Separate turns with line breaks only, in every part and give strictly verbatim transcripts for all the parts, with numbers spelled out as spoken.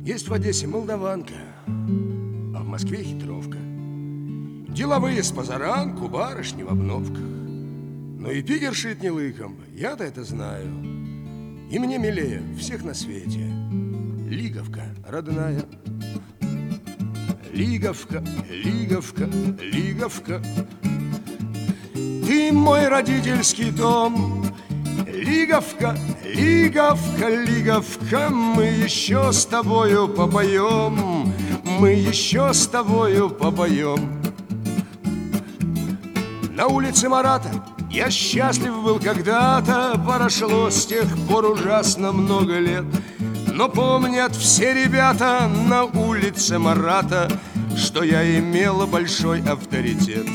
Есть в Одессе молдаванка, а в Москве хитровка. Деловые с позаранку, барышни в обновках. Но и пигер шит не лыком, я-то это знаю. И мне милее всех на свете Лиговка родная. Лиговка, Лиговка, Лиговка, ты мой родительский дом. Лиговка, Лиговка, Лиговка, мы еще с тобою попоем, мы еще с тобою попоем. На улице Марата я счастлив был когда-то, прошло с тех пор ужасно много лет. Но помнят все ребята на улице Марата, что я имела большой авторитет.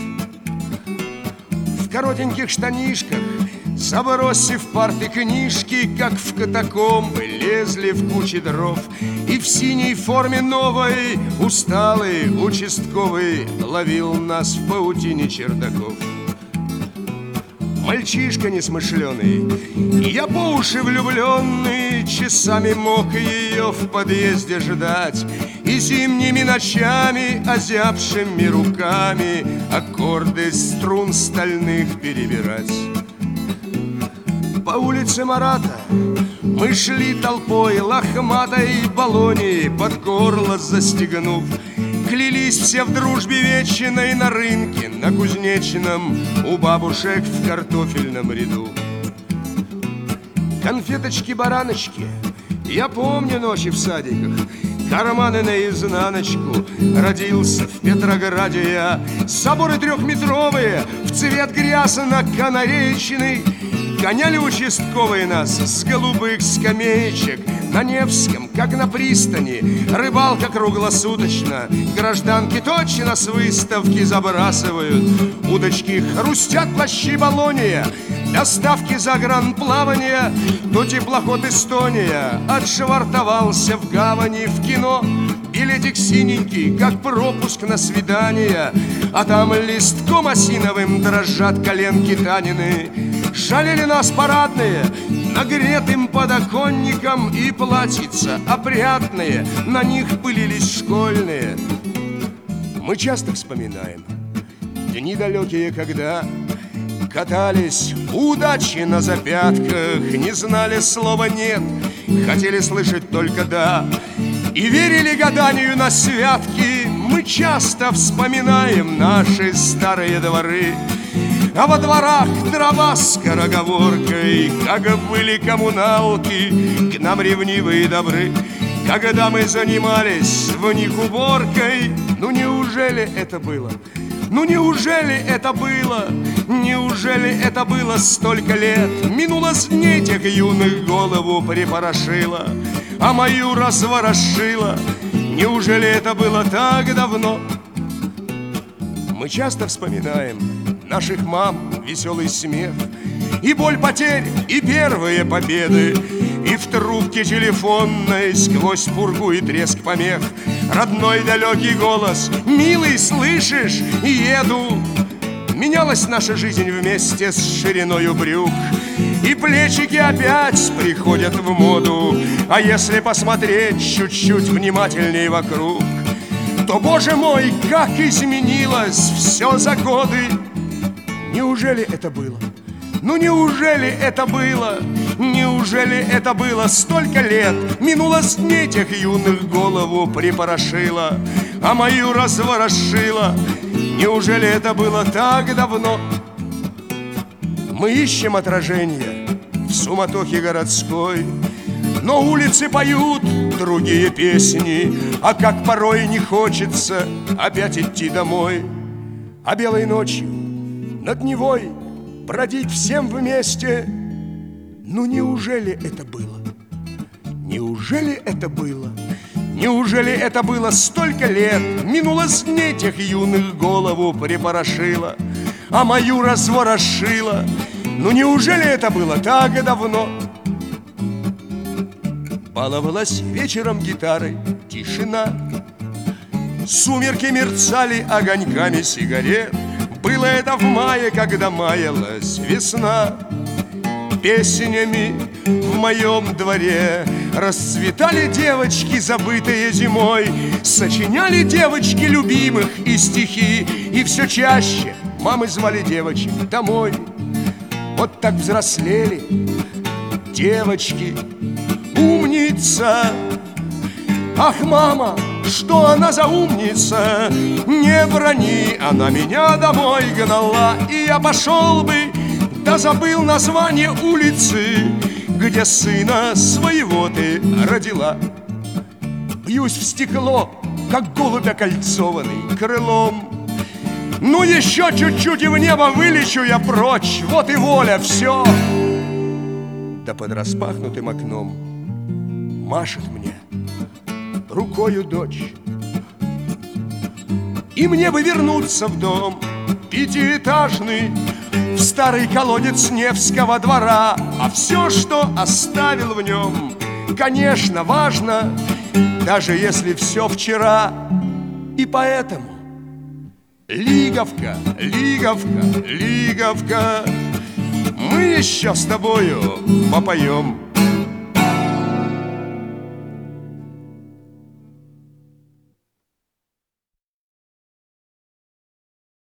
В коротеньких штанишках, забросив парты книжки, как в катакомбы лезли в кучи дров. И в синей форме новой усталый участковый ловил нас в паутине чердаков. Мальчишка несмышленый, я по уши влюбленный, часами мог ее в подъезде ждать и зимними ночами, озябшими руками, аккорды струн стальных перебирать. По улице Марата мы шли толпой лохматой баллонии, под горло застегнув. Клялись все в дружбе вечной на рынке, на Кузнечном, у бабушек в картофельном ряду. Конфеточки-бараночки, я помню ночи в садиках, карманы наизнаночку. Родился в Петрограде я, соборы трехметровые, в цвет грязно-канареечный. Гоняли участковые нас с голубых скамеечек. На Невском, как на пристани, рыбалка круглосуточно. Гражданки точно с выставки забрасывают удочки, хрустят плащи Болония, доставки загранплавания. То теплоход Эстония отшвартовался в гавани. В кино билетик синенький, как пропуск на свидание, а там листком осиновым дрожат коленки Танины. Жалели нас парадные нагретым подоконником, и платьица опрятные на них пылились школьные. Мы часто вспоминаем дни далекие, когда катались удачи на запятках, не знали слова «нет», хотели слышать только «да» и верили гаданию на святки. Мы часто вспоминаем наши старые дворы, а во дворах дрова с скороговоркой, как были коммуналки, к нам ревнивые добры, когда мы занимались в них уборкой. Ну неужели это было? Ну неужели это было? Неужели это было столько лет? Минуло с дней тех юных, голову припорошило, а мою разворошило. Неужели это было так давно? Мы часто вспоминаем наших мам, веселый смех, и боль потерь, и первые победы, и в трубке телефонной сквозь пургу и треск помех родной далекий голос: «Милый, слышишь? Еду!» Менялась наша жизнь вместе с шириною брюк, и плечики опять приходят в моду. А если посмотреть чуть-чуть внимательней вокруг, то, боже мой, как изменилось все за годы! Неужели это было? Ну неужели это было? Неужели это было столько лет? Минуло с дней тех юных, голову припорошило, а мою разворошило. Неужели это было так давно? Мы ищем отражение в суматохе городской, но улицы поют другие песни, а как порой не хочется опять идти домой. А белой ночью над Невой бродить всем вместе. Ну неужели это было? Неужели это было? Неужели это было столько лет? Минуло с дней тех юных, голову припорошило, а мою разворошило. Ну неужели это было так давно? Баловалась вечером гитарой тишина, сумерки мерцали огоньками сигарет. Было это в мае, когда маялась весна. Песнями в моем дворе Расцветали девочки, забытые зимой, сочиняли девочки любимых и стихи. И все чаще мамы звали девочек домой. Вот так взрослели девочки. Умница! Ах, мама, что она за умница! Не брони, она меня домой гнала. И я пошел бы, да забыл название улицы, где сына своего ты родила. Бьюсь в стекло, как голубь окольцованный крылом. Ну еще чуть-чуть и в небо вылечу я прочь. Вот и воля, все. Да под распахнутым окном машет мне рукою дочь. И мне бы вернуться в дом пятиэтажный, в старый колодец Невского двора. А все, что оставил в нем, конечно, важно, даже если все вчера. И поэтому Лиговка, Лиговка, Лиговка, мы еще с тобою попоем.